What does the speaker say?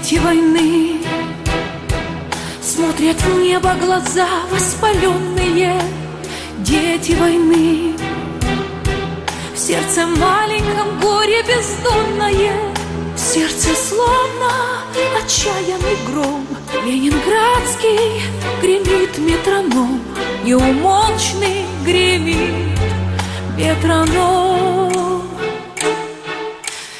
Дети войны смотрят в небо глаза воспаленные. Дети войны, в сердце маленьком горе бездонное, в сердце словно отчаянный гром. Ленинградский гремит метроном, неумолчный гремит метроном.